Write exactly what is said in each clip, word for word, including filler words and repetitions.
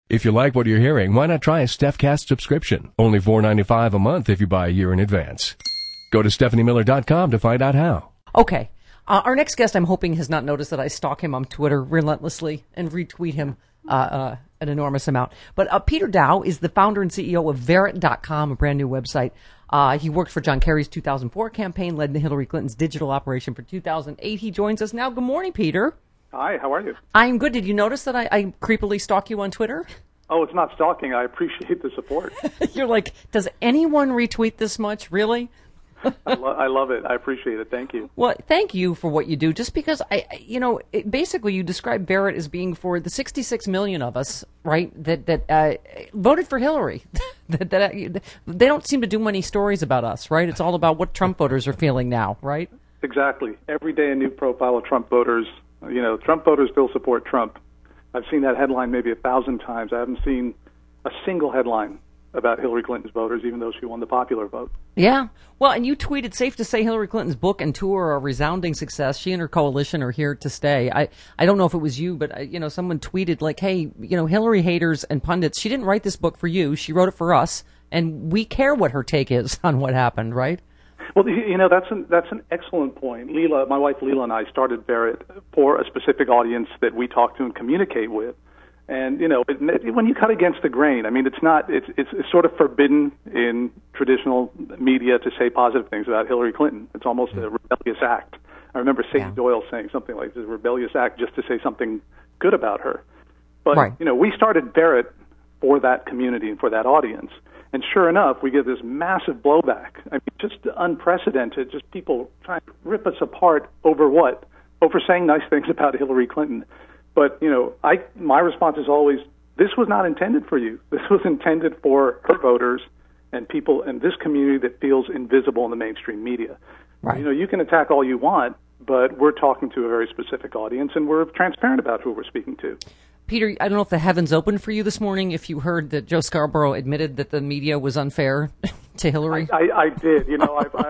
If you like what you're hearing, why not try a StephCast subscription? Only four dollars and ninety-five cents a month if you buy a year in advance. Go to Stephanie Miller dot com to find out how. Okay. Uh, our next guest, I'm hoping, has not noticed that I stalk him on Twitter relentlessly and retweet him uh, uh, an enormous amount. But uh, Peter Dow is the founder and C E O of Verint dot com, a brand new website. Uh, he worked for John Kerry's two thousand four campaign, led Hillary Clinton's digital operation for two thousand eight. He joins us now. Good morning, Peter. Hi, how are you? I'm good. Did you notice that I, I creepily stalk you on Twitter? Oh, it's not stalking. I appreciate the support. You're like, does anyone retweet this much? Really? I, lo- I love it. I appreciate it. Thank you. Well, thank you for what you do. Just because, I, you know, it, basically you describe Verint as being for the sixty-six million of us, right, that that uh, voted for Hillary. that, that uh, They don't seem to do many stories about us, right? It's all about what Trump voters are feeling now, right? Exactly. Every day a new profile of Trump voters. You know, Trump voters still support Trump. I've seen that headline maybe a thousand times. I haven't seen a single headline about Hillary Clinton's voters, even though she won the popular vote. Yeah. Well, and you tweeted, safe to say Hillary Clinton's book and tour are a resounding success. She and her coalition are here to stay. I, I don't know if it was you, but, you know, someone tweeted like, hey, you know, Hillary haters and pundits, she didn't write this book for you. She wrote it for us, and we care what her take is on what happened, right? Well, you know, that's an, that's an excellent point. Leela, my wife Leela and I started Verint for a specific audience that we talk to and communicate with. And, you know, it, when you cut against the grain, I mean, it's not, it's, it's, it's sort of forbidden in traditional media to say positive things about Hillary Clinton. It's almost a rebellious act. I remember Sadie yeah. Doyle saying something like, it's a rebellious act just to say something good about her. But, right. you know, we started Verint for that community and for that audience. And sure enough, we get this massive blowback. I mean, just unprecedented, just people trying to rip us apart over what? Over saying nice things about Hillary Clinton. But, you know, I my response is always, this was not intended for you. This was intended for her voters and people in this community that feels invisible in the mainstream media. Right. You know, you can attack all you want, but we're talking to a very specific audience, and we're transparent about who we're speaking to. Peter, I don't know if the heavens opened for you this morning, if you heard that Joe Scarborough admitted that the media was unfair to Hillary. I, I, I did. You know, I,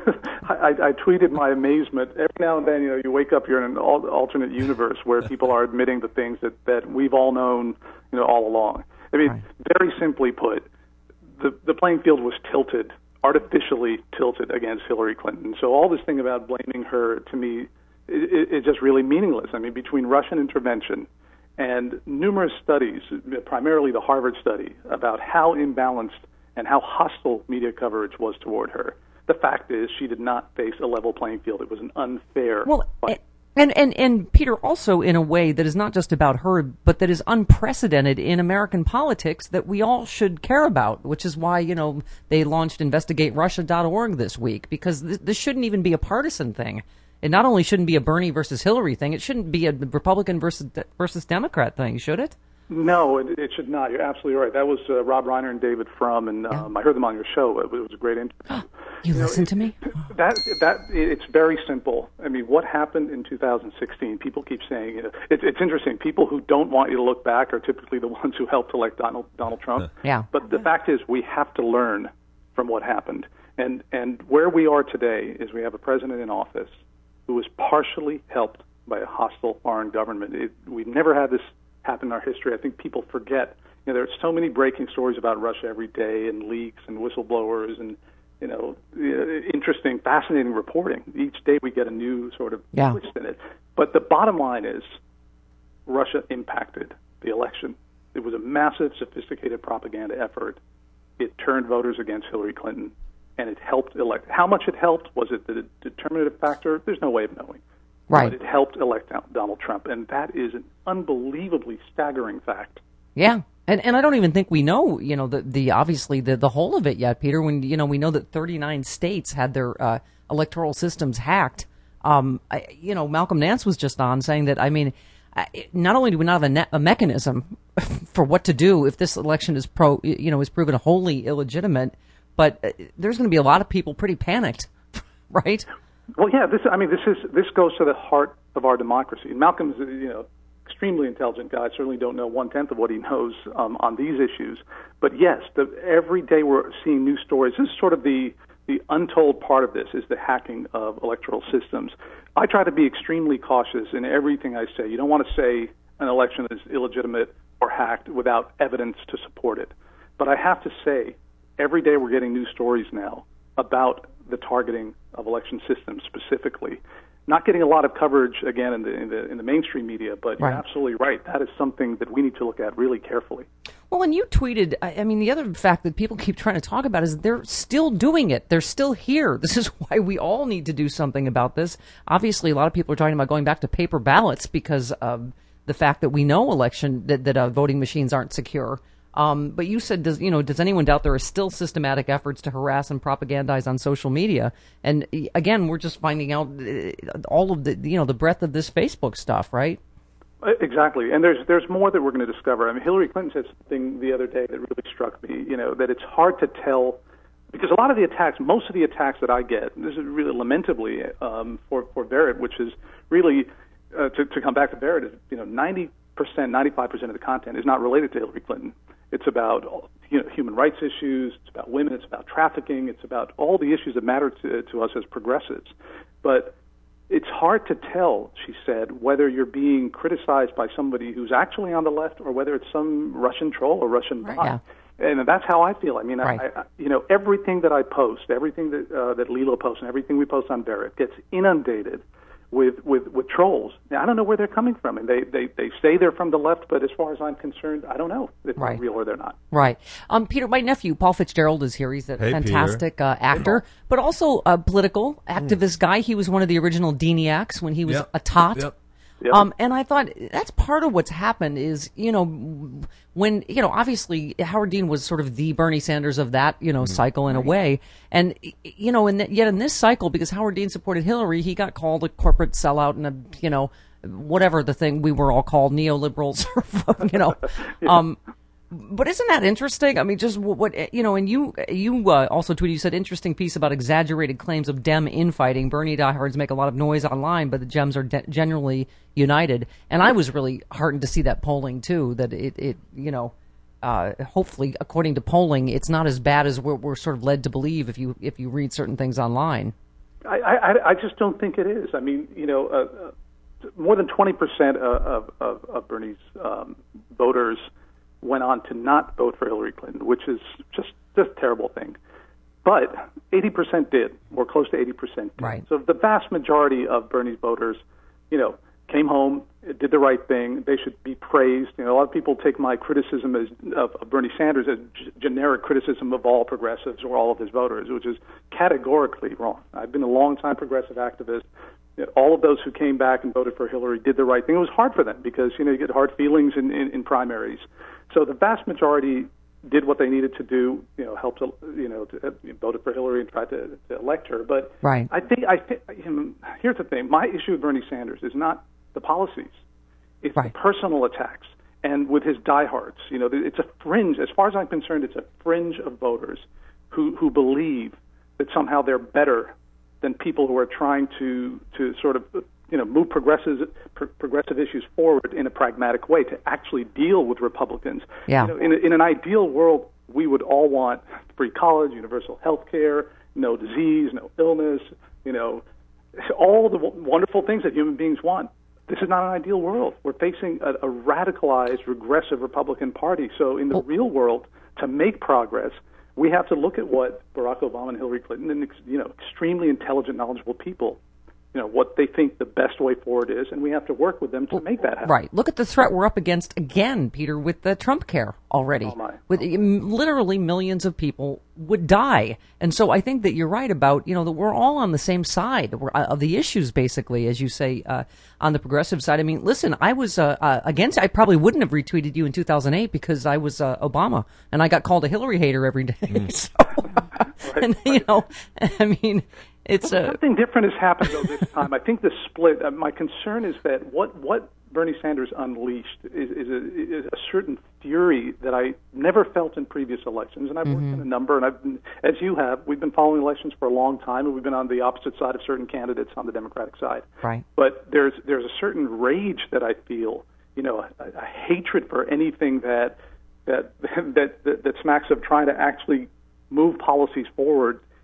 I, I, I tweeted my amazement. Every now and then, you know, you wake up, you're in an alternate universe where people are admitting the things that, that we've all known, you know, all along. I mean, right. Very simply put, the, the playing field was tilted, artificially tilted against Hillary Clinton. So all this thing about blaming her, to me, is, is just really meaningless. I mean, between Russian intervention and numerous studies, primarily the Harvard study, about how imbalanced and how hostile media coverage was toward her. The fact is, she did not face a level playing field. It was an unfair well, fight. And, and, and Peter, also in a way that is not just about her, but that is unprecedented in American politics that we all should care about, which is why, you know, they launched investigate russia dot org this week, because th- this shouldn't even be a partisan thing. It not only shouldn't be a Bernie versus Hillary thing, it shouldn't be a Republican versus versus Democrat thing, should it? No, it, it should not. You're absolutely right. That was uh, Rob Reiner and David Frum, and um, yeah. I heard them on your show. It, it was a great interview. you you listened to me? That that it's very simple. I mean, what happened in two thousand sixteen? People keep saying, you know, it, it's interesting. People who don't want you to look back are typically the ones who helped elect Donald Donald Trump. Yeah. But the fact is, we have to learn from what happened, and and where we are today is we have a president in office who was partially helped by a hostile foreign government. It, we've never had this happen in our history. I think people forget. You know, there are so many breaking stories about Russia every day, and leaks and whistleblowers, and you know, interesting, fascinating reporting. Each day we get a new sort of yeah. twist in it. But the bottom line is, Russia impacted the election. It was a massive, sophisticated propaganda effort. It turned voters against Hillary Clinton, and it helped elect. How much it helped? Was it the determinative factor? There's no way of knowing. Right. But it helped elect Donald Trump, and that is an unbelievably staggering fact. Yeah. And and I don't even think we know, you know, the, the obviously the, the whole of it yet, Peter, when, you know, we know that thirty-nine states had their uh, electoral systems hacked. Um, I, you know, Malcolm Nance was just on saying that, I mean, not only do we not have a, ne- a mechanism for what to do if this election is pro, you know, is proven wholly illegitimate, but there's going to be a lot of people pretty panicked, right? Well, yeah. This, I mean, this is this goes to the heart of our democracy. Malcolm's, you know, extremely intelligent guy. I certainly don't know one tenth of what he knows um, on these issues. But yes, the, every day we're seeing new stories. This is sort of the the untold part of this, is the hacking of electoral systems. I try to be extremely cautious in everything I say. You don't want to say an election is illegitimate or hacked without evidence to support it. But I have to say, every day we're getting new stories now about the targeting of election systems specifically. Not getting a lot of coverage, again, in the in the, in the mainstream media, but right. You're absolutely right. That is something that we need to look at really carefully. Well, and you tweeted, I mean, the other fact that people keep trying to talk about is they're still doing it. They're still here. This is why we all need to do something about this. Obviously, a lot of people are talking about going back to paper ballots because of the fact that we know election, that, that uh, voting machines aren't secure. Um, but you said, does you know, does anyone doubt there are still systematic efforts to harass and propagandize on social media? And again, we're just finding out all of the, you know, the breadth of this Facebook stuff, right? Exactly, and there's there's more that we're going to discover. I mean, Hillary Clinton said something the other day that really struck me. You know, that it's hard to tell because a lot of the attacks, most of the attacks that I get, this is really lamentably um, for for Barrett, which is really uh, to to come back to Barrett, is you know, ninety percent, ninety-five percent of the content is not related to Hillary Clinton. It's about you know human rights issues. It's about women. It's about trafficking. It's about all the issues that matter to, to us as progressives. But it's hard to tell, she said, whether you're being criticized by somebody who's actually on the left or whether it's some Russian troll or Russian bot. Right, yeah. And that's how I feel. I mean, right. I, I, you know, everything that I post, everything that uh, that Lilo posts, and everything we post on Barrett gets inundated with, with, with trolls. Now, I don't know where they're coming from, and they, they, they say they're from the left, but as far as I'm concerned, I don't know if right. they're real or they're not. Right. Um, Peter, my nephew, Paul Fitzgerald, is here. He's a hey, fantastic uh, actor, hey, but also a political activist mm. guy. He was one of the original Deniacs when he was yep. a tot. Yep. Yep. Um, and I thought that's part of what's happened is, you know, when, you know, obviously Howard Dean was sort of the Bernie Sanders of that, you know, mm-hmm. cycle in right. a way. And, you know, and yet in this cycle, because Howard Dean supported Hillary, he got called a corporate sellout and a, you know, whatever the thing we were all called, neoliberals, you know. yeah. Um, but isn't that interesting? I mean, just what, you know, and you you uh, also tweeted, you said, interesting piece about exaggerated claims of Dem infighting. Bernie diehards make a lot of noise online, but the Dems are de- generally united. And I was really heartened to see that polling, too, that it, it you know, uh, hopefully, according to polling, it's not as bad as we're, we're sort of led to believe if you if you read certain things online. I, I, I just don't think it is. I mean, you know, uh, uh, more than twenty percent of, of, of Bernie's um, voters went on to not vote for Hillary Clinton, which is just just a terrible thing. But eighty percent did, or close to eighty percent did. Right. So the vast majority of Bernie's voters, you know, came home, did the right thing. They should be praised. You know, a lot of people take my criticism as, of, of Bernie Sanders as g- generic criticism of all progressives or all of his voters, which is categorically wrong. I've been a long-time progressive activist. You know, all of those who came back and voted for Hillary did the right thing. It was hard for them because, you know, you get hard feelings in, in, in primaries. So the vast majority did what they needed to do, you know, helped, you know, to, uh, voted for Hillary and tried to, to elect her. But right. I think, I think, you know, here's the thing. My issue with Bernie Sanders is not the policies. It's right. the personal attacks. And with his diehards, you know, it's a fringe, as far as I'm concerned, it's a fringe of voters who, who believe that somehow they're better than people who are trying to, to sort of, you know, move progressive pro- progressive issues forward in a pragmatic way to actually deal with Republicans. Yeah. You know, in, a, in an ideal world, we would all want free college, universal health care, no disease, no illness, you know, all the w- wonderful things that human beings want. This is not an ideal world. We're facing a, a radicalized, regressive Republican Party. So in the well, real world, to make progress, we have to look at what Barack Obama and Hillary Clinton and, you know, extremely intelligent, knowledgeable people, you know, what they think the best way forward is, and we have to work with them to make that happen. Right. Look at the threat we're up against again, Peter, with the Trump care already. Oh my. With oh. literally millions of people would die. And so I think that you're right about, you know, that we're all on the same side of the issues, basically, as you say, uh, on the progressive side. I mean, listen, I was uh, uh, against, I probably wouldn't have retweeted you in two thousand eight because I was uh, Obama, and I got called a Hillary hater every day. Mm. so, right, and, right. you know, I mean... It's well, a, something different has happened though this time. I think the split. Uh, my concern is that what what Bernie Sanders unleashed is, is, a, is a certain fury that I never felt in previous elections. And I've mm-hmm. worked in a number, and I've been, as you have, we've been following elections for a long time, and we've been on the opposite side of certain candidates on the Democratic side. Right. But there's there's a certain rage that I feel. You know, a, a hatred for anything that that, that that that smacks of trying to actually move policies forward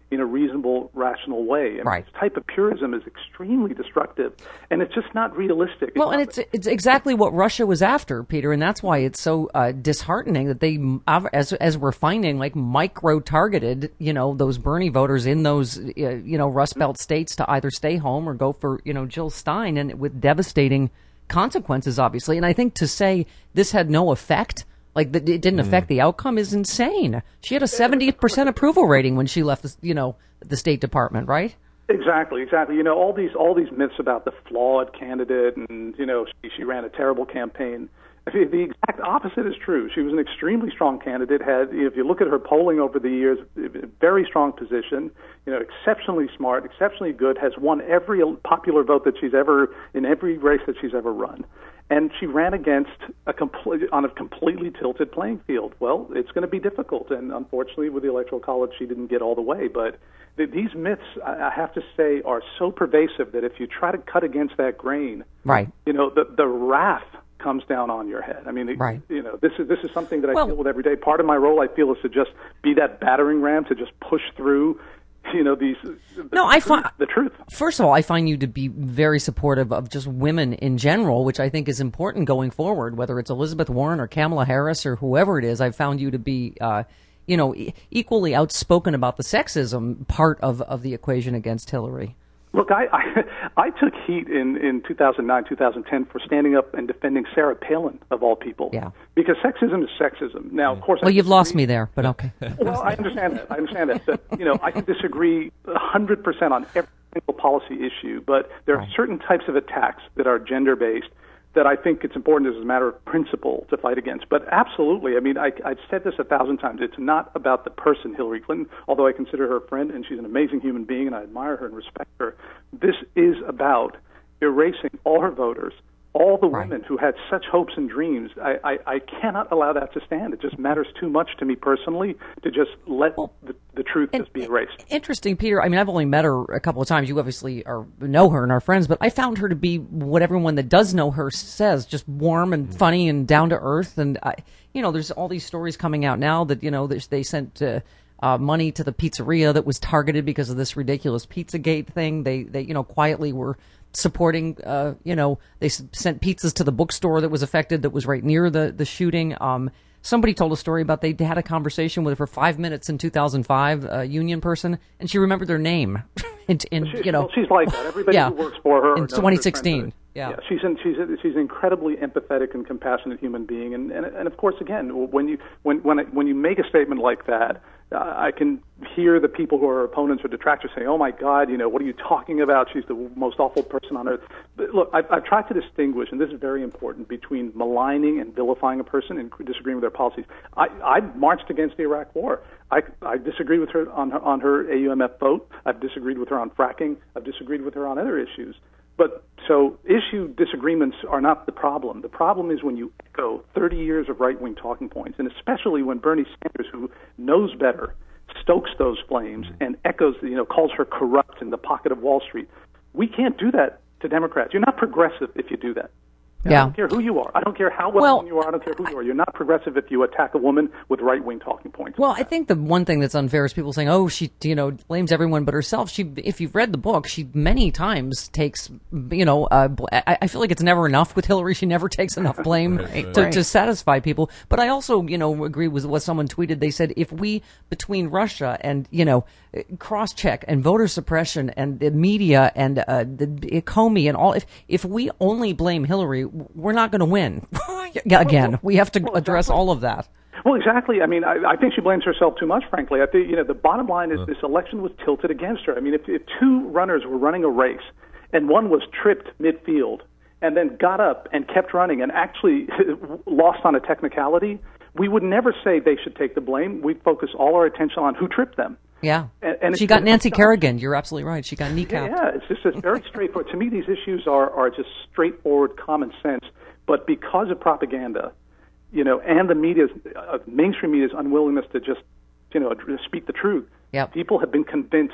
in a reasonable, rational way. And right. This type of purism is extremely destructive, and it's just not realistic. Well, it's and it's it's exactly what Russia was after, Peter, and that's why it's so uh, disheartening that they, as as we're finding, like micro-targeted, you know, those Bernie voters in those, uh, you know, Rust Belt states to either stay home or go for, you know, Jill Stein, and with devastating consequences, obviously. And I think to say this had no effect, like that it didn't affect the outcome, is insane. She had a seventy percent approval rating when she left, the, you know, the State Department, right? Exactly, exactly. You know, all these all these myths about the flawed candidate, and you know, she, she ran a terrible campaign. I mean, the exact opposite is true. She was an extremely strong candidate. Had, if you look at her polling over the years, very strong position. You know, exceptionally smart, exceptionally good. Has won every popular vote that she's ever in every race that she's ever run. And she ran against a complete, on a completely tilted playing field. Well, it's going to be difficult, and unfortunately, with the Electoral College, she didn't get all the way. But th- these myths, I, I have to say, are so pervasive that if you try to cut against that grain, right? You know, the the wrath comes down on your head. I mean, right. you know, this is this is something that I well, deal with every day. Part of my role, I feel, is to just be that battering ram to just push through. You know, these. The, no, the I truth, find the truth. First of all, I find you to be very supportive of just women in general, which I think is important going forward. Whether it's Elizabeth Warren or Kamala Harris or whoever it is, I've found you to be, uh, you know, e- equally outspoken about the sexism part of, of the equation against Hillary. Look, I, I I took heat in, in two thousand nine, two thousand ten for standing up and defending Sarah Palin, of all people. Yeah. Because sexism is sexism. Now, of course... Well, I you've disagree. lost me there, but okay. Well, I understand that. I understand that. But, you know, I can disagree one hundred percent on every single policy issue, but there are right. certain types of attacks that are gender-based that I think it's important as a matter of principle to fight against. But absolutely, I mean, I, I've said this a thousand times. It's not about the person, Hillary Clinton, although I consider her a friend, and she's an amazing human being, and I admire her and respect her. This is about erasing all her voters, all the right. women who had such hopes and dreams. I, I, I cannot allow that to stand. It just matters too much to me personally to just let well, the, the truth and, just be erased. Interesting, Peter. I mean, I've only met her a couple of times. You obviously are, know her and are friends, but I found her to be what everyone that does know her says, just warm and funny and down to earth. And, I, you know, there's all these stories coming out now that, you know, they sent uh, uh, money to the pizzeria that was targeted because of this ridiculous Pizzagate thing. They, they you know, quietly were supporting, uh, you know, they s- sent pizzas to the bookstore that was affected, that was right near the, the shooting. Um, somebody told a story about they had a conversation with her for five minutes in two thousand five, a union person, and she remembered their name. in, in, she, you know, well, she's like that. Everybody yeah, who works for her in twenty sixteen. Yeah. yeah, she's an, she's a, she's an incredibly empathetic and compassionate human being, and and, and of course, again, when you when when when you make a statement like that, uh, I can hear the people who are opponents or detractors saying, "Oh my God, you know, what are you talking about? She's the most awful person on earth." But look, I've, I've tried to distinguish, and this is very important, between maligning and vilifying a person and disagreeing with their policies. I, I marched against the Iraq War. I, I disagree with her on her on her A U M F vote. I've disagreed with her on fracking. I've disagreed with her on other issues. But so issue disagreements are not the problem. The problem is when you echo thirty years of right-wing talking points, and especially when Bernie Sanders, who knows better, stokes those flames and echoes, you know, calls her corrupt in the pocket of Wall Street. We can't do that to Democrats. You're not progressive if you do that. Yeah. I don't care who you are. I don't care how well, well you are. I don't care who you are. You're not progressive if you attack a woman with right-wing talking points. Well, I think the one thing that's unfair is people saying, "Oh, she, you know, blames everyone but herself." She, if you've read the book, she many times takes, you know, uh, I, I feel like it's never enough with Hillary. She never takes enough blame right, to, right. to satisfy people. But I also, you know, agree with what someone tweeted. They said if we, between Russia and, you know, cross-check and voter suppression and the media and uh, the Comey and all, if if we only blame Hillary, we're not going to win. Again, we have to well, address exactly. all of that. Well, exactly. I mean, I, I think she blames herself too much, frankly. I think, you know, the bottom line is uh. this election was tilted against her. I mean, if, if two runners were running a race and one was tripped midfield and then got up and kept running and actually lost on a technicality, we would never say they should take the blame. We'd focus all our attention on who tripped them. Yeah, and, and she got Nancy Kerrigan. You're absolutely right. She got kneecapped. Yeah, it's just it's very straightforward. To me, these issues are, are just straightforward common sense. But because of propaganda, you know, and the media's uh, mainstream media's unwillingness to just, you know, speak the truth, yep. people have been convinced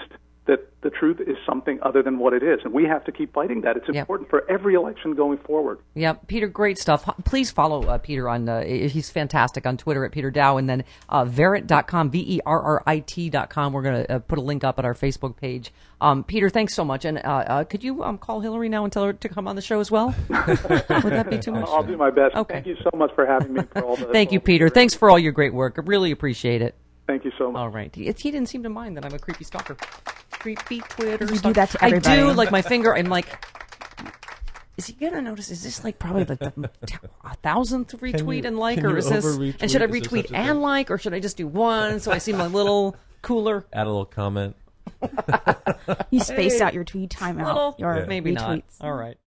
that the truth is something other than what it is. And we have to keep fighting that. It's Yep. important for every election going forward. Yeah, Peter, great stuff. Please follow uh, Peter on, uh, he's fantastic on Twitter at Peter Dow, and then uh, Verrit dot com, V E R R I T dot com. We're going to uh, put a link up at our Facebook page. Um, Peter, thanks so much. And uh, uh, could you um, call Hillary now and tell her to come on the show as well? Would that be too much? I'll do my best. Okay. Thank you so much for having me. For all the, Thank for you, all the Peter. Thanks for all your great work. I really appreciate it. Thank you so much. All right. He, he didn't seem to mind that I'm a creepy stalker. Creepy Twitter You do stalker. that to everybody. I do, like my finger. I'm like, is he going to notice? Is this like probably like the a thousandth retweet you- and like? can Or you is this, over-retweet? and should I Is there retweet such a and thing? like, or should I just do one so I seem a little cooler? Add a little comment. You spaced out your tweet timeout. Little, Your maybe retweets. not. All right.